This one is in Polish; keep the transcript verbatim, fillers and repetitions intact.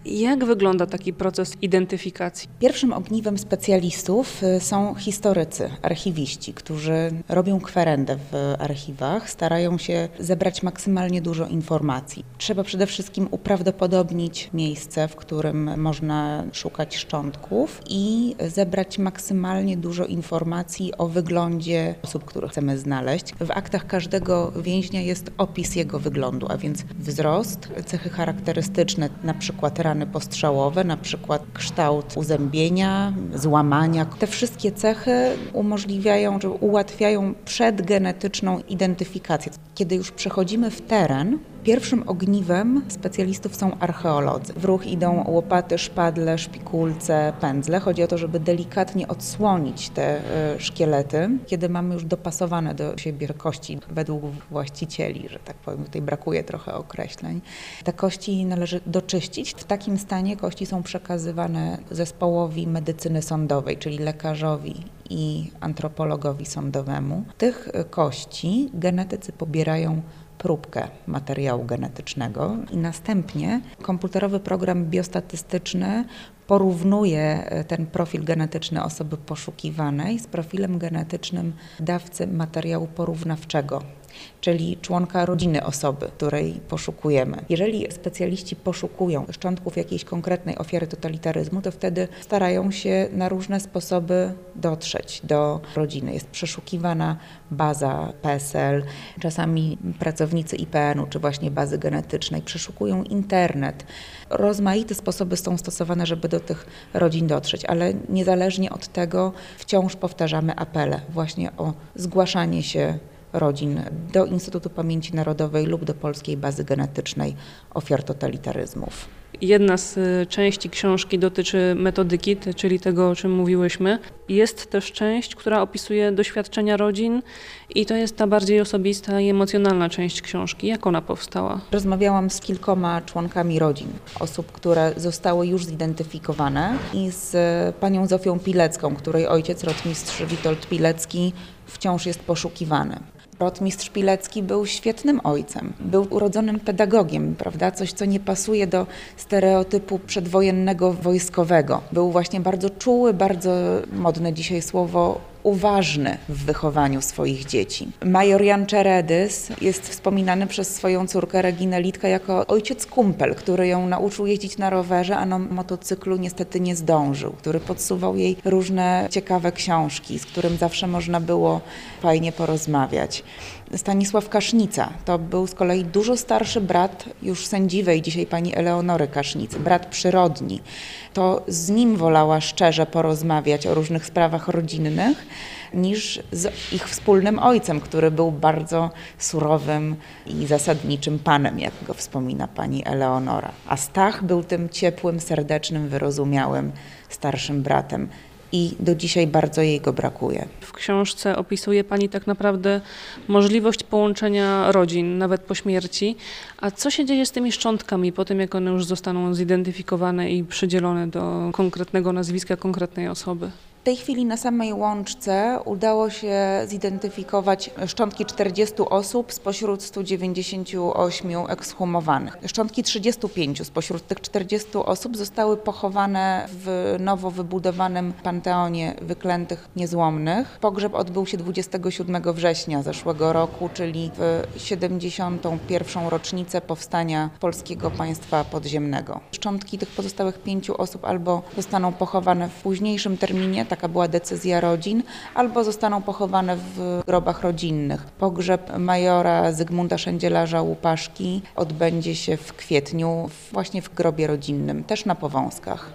Jak wygląda taki proces identyfikacji? Pierwszym ogniwem specjalistów są historycy, archiwiści, którzy robią kwerendę w archiwach, starają się zebrać maksymalnie dużo informacji. Trzeba przede wszystkim uprawdopodobnić miejsce, w którym można szukać szczątków i zebrać maksymalnie dużo informacji o wyglądzie osób, których chcemy znaleźć. W aktach każdego więźnia jest opis jego wyglądu, a więc wzrost, cechy charakterystyczne, na przykład rany postrzałowe, na przykład kształt uzębienia, złamania. Te wszystkie cechy umożliwiają, czy ułatwiają przedgenetyczną identyfikację. Kiedy już przechodzimy w teren, pierwszym ogniwem specjalistów są archeolodzy. W ruch idą łopaty, szpadle, szpikulce, pędzle. Chodzi o to, żeby delikatnie odsłonić te y, szkielety, kiedy mamy już dopasowane do siebie kości według właścicieli, że tak powiem. Tutaj brakuje trochę określeń. Te kości należy doczyścić. W takim stanie kości są przekazywane zespołowi medycyny sądowej, czyli lekarzowi i antropologowi sądowemu. Tych kości genetycy pobierają próbkę materiału genetycznego i następnie komputerowy program biostatystyczny porównuje ten profil genetyczny osoby poszukiwanej z profilem genetycznym dawcy materiału porównawczego, czyli członka rodziny osoby, której poszukujemy. Jeżeli specjaliści poszukują szczątków jakiejś konkretnej ofiary totalitaryzmu, to wtedy starają się na różne sposoby dotrzeć do rodziny. Jest przeszukiwana baza P E S E L, czasami pracownicy I P N u czy właśnie bazy genetycznej przeszukują internet. Rozmaite sposoby są stosowane, żeby do tych rodzin dotrzeć, ale niezależnie od tego wciąż powtarzamy apele właśnie o zgłaszanie się rodzin do Instytutu Pamięci Narodowej lub do Polskiej Bazy Genetycznej Ofiar Totalitaryzmów. Jedna z części książki dotyczy metodyki, czyli tego, o czym mówiłyśmy. Jest też część, która opisuje doświadczenia rodzin i to jest ta bardziej osobista i emocjonalna część książki. Jak ona powstała? Rozmawiałam z kilkoma członkami rodzin, osób, które zostały już zidentyfikowane i z panią Zofią Pilecką, której ojciec, rotmistrz Witold Pilecki, wciąż jest poszukiwany. Rotmistrz Pilecki był świetnym ojcem, był urodzonym pedagogiem, prawda? Coś, co nie pasuje do stereotypu przedwojennego wojskowego. Był właśnie bardzo czuły, bardzo modne dzisiaj słowo, uważny w wychowaniu swoich dzieci. Major Jan Czeredys jest wspominany przez swoją córkę Reginę Litkę jako ojciec kumpel, który ją nauczył jeździć na rowerze, a na motocyklu niestety nie zdążył, który podsuwał jej różne ciekawe książki, z którym zawsze można było fajnie porozmawiać. Stanisław Kasznica to był z kolei dużo starszy brat już sędziwej dzisiaj pani Eleonory Kasznicy, brat przyrodni. To z nim wolała szczerze porozmawiać o różnych sprawach rodzinnych niż z ich wspólnym ojcem, który był bardzo surowym i zasadniczym panem, jak go wspomina pani Eleonora. A Stach był tym ciepłym, serdecznym, wyrozumiałym, starszym bratem. I do dzisiaj bardzo jej go brakuje. W książce opisuje pani tak naprawdę możliwość połączenia rodzin, nawet po śmierci. A co się dzieje z tymi szczątkami po tym, jak one już zostaną zidentyfikowane i przydzielone do konkretnego nazwiska, konkretnej osoby? W tej chwili na samej łączce udało się zidentyfikować szczątki czterdziestu osób spośród stu dziewięćdziesięciu ośmiu ekshumowanych. Szczątki trzydziestu pięciu spośród tych czterdziestu osób zostały pochowane w nowo wybudowanym Panteonie Wyklętych Niezłomnych. Pogrzeb odbył się dwudziestego siódmego września zeszłego roku, czyli w siedemdziesiątą pierwszą rocznicę powstania Polskiego Państwa Podziemnego. Szczątki tych pozostałych pięciu osób albo zostaną pochowane w późniejszym terminie, taka była decyzja rodzin, albo zostaną pochowane w grobach rodzinnych. Pogrzeb majora Zygmunta Szędzielarza Łupaszki odbędzie się w kwietniu właśnie w grobie rodzinnym, też na Powązkach.